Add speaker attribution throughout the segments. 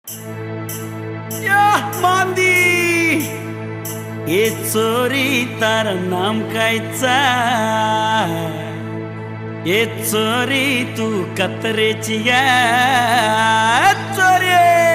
Speaker 1: मांदी ये चोरी तार नाम कायचा ये चोरी तू कतरेची चोरी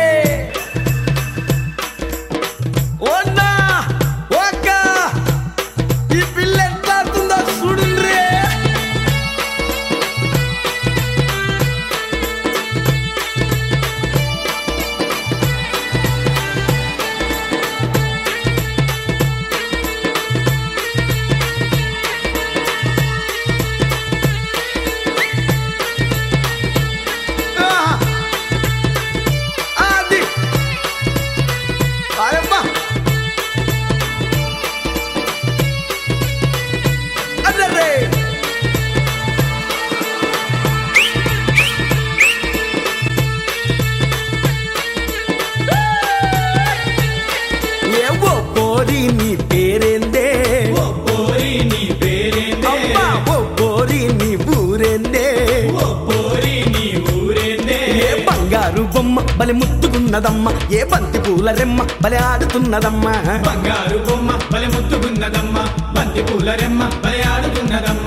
Speaker 1: బలి ముత్తుగున్నదమ్మ ఏ బంతి పూల రెమ్మ బలి ఆడుతున్నదమ్మ
Speaker 2: బంగారు బొమ్మ బలి ముత్తుగున్నదమ్మ బంతి పూల రెమ్మ బలి ఆడుతున్నదమ్మ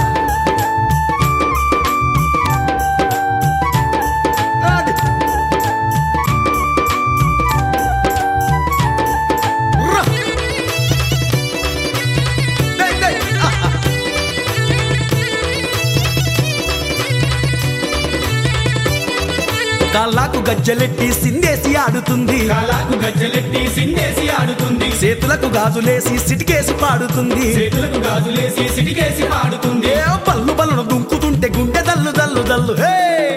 Speaker 1: కాళ్ళకు గజ్జలెట్టి సిందేసి ఆడుతుంది
Speaker 2: కాళ్ళకు గజ్జలెట్టి సిందేసి ఆడుతుంది
Speaker 1: చేతులకు గాజులేసి సిటికేసి పాడుతుంది
Speaker 2: చేతులకు గాజులేసి సిటికేసి పాడుతుంది
Speaker 1: పల్లు బల్లును దుంకుతుంటే గుండె దల్లు దల్లు దల్లు హే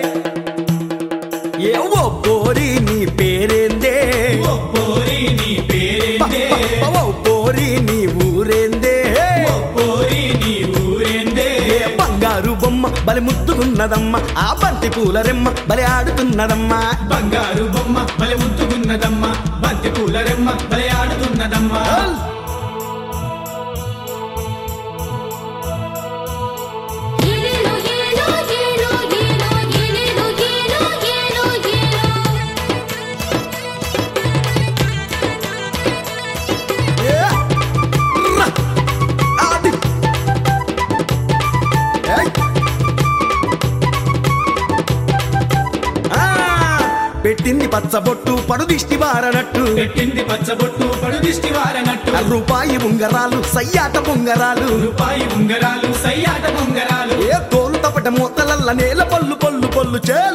Speaker 1: ఏ ఓ పోరి నీ పేరేందే
Speaker 2: ఓ పోరి నీ పేరేందే
Speaker 1: ఓ పోరి నీ ఊరేందే
Speaker 2: ఓ పోరి నీ ఊరేందే
Speaker 1: బంగారు బొమ్మ బలి ముద్దుగున్నదమ్మ ఆ బంతి పూల రెమ్మ బలి ఆడుతున్నదమ్మ
Speaker 2: బంగారు బొమ్మ బలి ముద్దుగున్నదమ్మ బంతి పూల రెమ్మ బలి ఆడుతున్నదమ్మ
Speaker 1: పెట్టింది పచ్చబొట్టు పడు దిష్టి వారనట్టు
Speaker 2: పెట్టింది పచ్చబొట్టు పడు దిష్టి వారనట్టు
Speaker 1: రూపాయి ఉంగరాలు సయ్యాట పొంగరాలు
Speaker 2: రూపాయి ఉంగరాలు సయ్యాట పొంగరాలు
Speaker 1: ఏ తోలు తపట మూతలల్ల నేల పొల్లు పొల్లు పొల్లు చేల్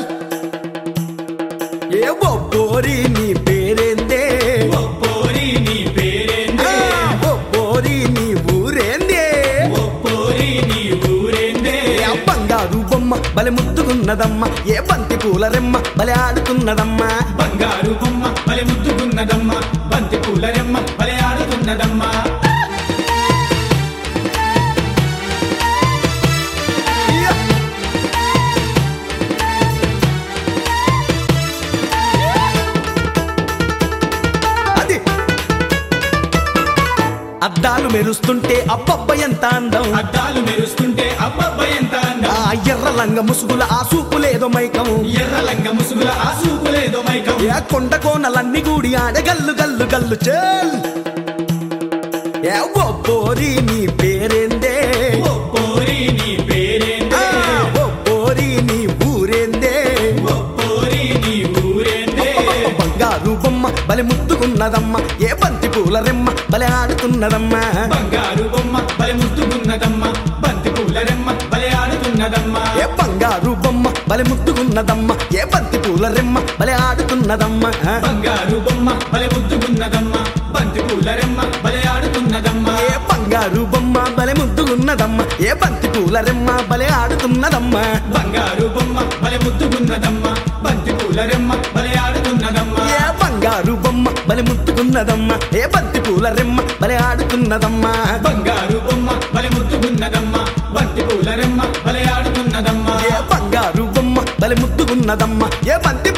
Speaker 1: ఏ ఓ పోరి నీ పేరేందే
Speaker 2: ఓ పోరి నీ పేరేందే
Speaker 1: ఓ పోరి నీ ఊరేందే
Speaker 2: ఓ పోరి నీ ఊరేందే
Speaker 1: బంగారు బొమ్మ బలి ముద్దుగున్నదమ్మ ఏ బంతి పూల రెమ్మ బలి ఆడుతున్నదమ్మ
Speaker 2: బంగారు బొమ్మ బలి ముద్దుగున్నదమ్మ బంతి పూల రెమ్మ బలి ఆడుతున్నదమ్మ
Speaker 1: అద్దాలు మెరుస్తుంటే అబ్బబ్బ ఎంత అందం
Speaker 2: అద్దాలు మెరుస్తుంటే అబ్బబ్బ ఎంత అందం
Speaker 1: ఆ ఎర్ర లంగ ముసుగుల ఆ సూపులేదో మైకం
Speaker 2: ఎర్ర లంగ ముసుగుల ఆ సూపులేదో మైకం
Speaker 1: ఏ కొండ కోనలన్నీ గూడి ఆడ గల్లు గల్లు గల్లు చేల్ ఏ ఓ పోరి నీ పేరేందే
Speaker 2: ఓ పోరి నీ పేరేందే
Speaker 1: ఓ పోరి నీ ఊరేందే
Speaker 2: ఓ పోరి నీ ఊరేందే
Speaker 1: బంగారు బొమ్మ బలి ముద్దుకున్నదమ్మ ఏ బంతి పూల రెమ్మ బలి ఆడుతున్నదమ్మ
Speaker 2: బంగారు బొమ్మ బలి ముద్దుకున్నదమ్మ బంతి పూల రెమ్మ బలి ఆడుతున్నదమ్మ
Speaker 1: ఏ బంగారు బొమ్మ బలి ముద్దుకున్నదమ్మ ఏ బంతి పూల రెమ్మ బలి ఆడుతున్నదమ్మ
Speaker 2: బంగారు బొమ్మ బలి ముద్దుకున్నదమ్మ బంతి పూల రెమ్మ బలి ఆడుతున్నదమ్మ
Speaker 1: ఏ బంగారు బొమ్మ బలి ముద్దుకున్నదమ్మ ఏ బంతి పూల రెమ్మ బలి ఆడుతున్నదమ్మ
Speaker 2: బంగారు బొమ్మ బలి ముద్దుకున్నదమ్మ బంతి పూల రెమ్మ బలి ఆడుతున్నదమ్మ
Speaker 1: ఏ బంగారు బొమ్మ బలి ముద్దుకున్నదమ్మ ఏ బంతి పూల రెమ్మ బలి ఆడుతున్నదమ్మ
Speaker 2: బంగారు బొమ్మ బలి ముద్దుకున్నదమ్మ బంతి పూల రెమ్మ బలి ఆడుతున్నదమ్మ
Speaker 1: ఏ బంగారు బొమ్మ బలి ముద్దుకున్నదమ్మ ఏ బంతి